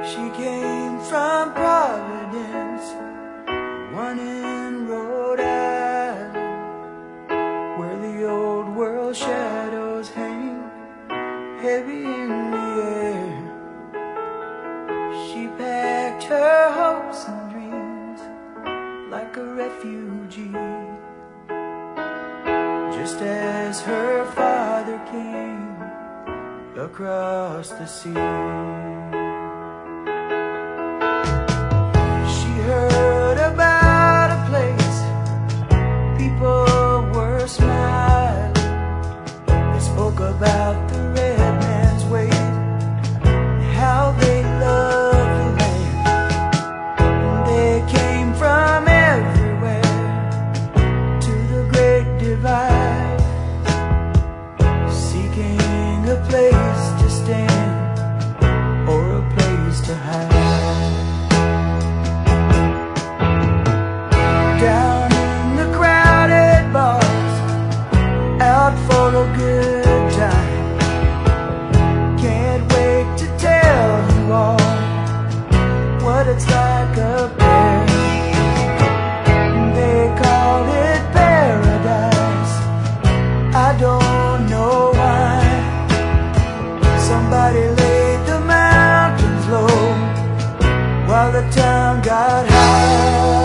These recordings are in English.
She came from Providence, one in Rhode Island, where the old world shadows hang heavy in the air. She packed her hopes and dreams like a refugee, just as her father came across the sea. She heard about a place people were smiling. They spoke about the red man's way, how they loved the land. They came from everywhere to the Great Divide, seeking a place to stand or a place to hide. Down in the crowded bars, out for a good time. Can't wait to tell you all what it's like up there. They call it paradise, I don't know why. Somebody laid the mountains low while the town got high.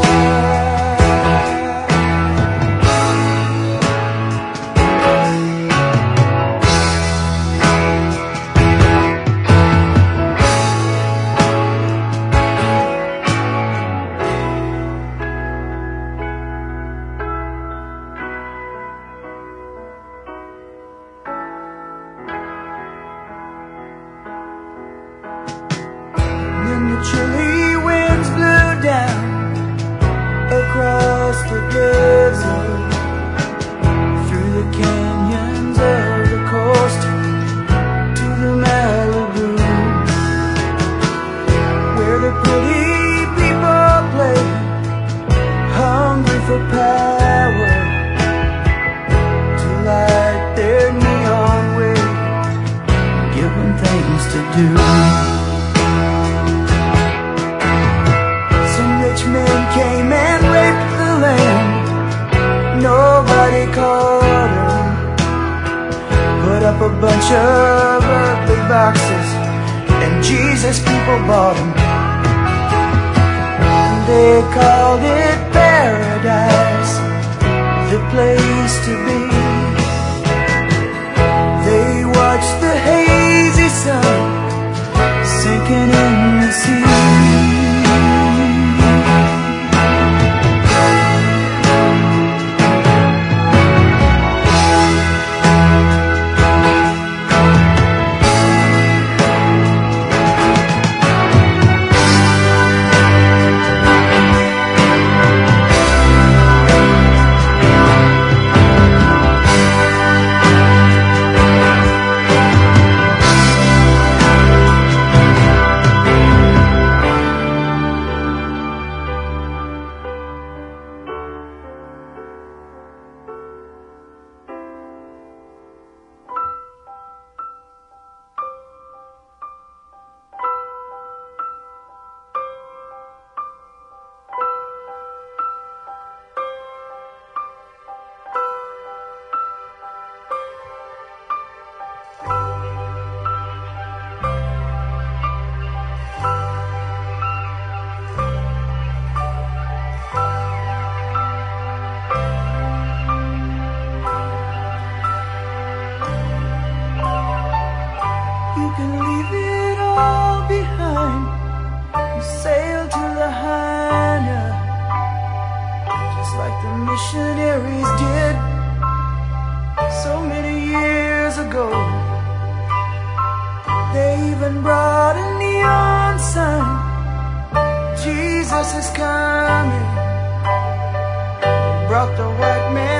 Chilly winds blew down across the desert, through the canyons of the coast to the Malibu, where the pretty people play, hungry for power, to light their neon way, give them things to do. Men came and raped the land, nobody caught them. Put up a bunch of ugly boxes, and Jesus people bought them. They called it paradise, the place to be. They watched the hazy sun sinking in the sea. You can leave it all behind and sail to Lahaina, just like the missionaries did so many years ago. They even brought a neon sign, Jesus is coming. They brought the white man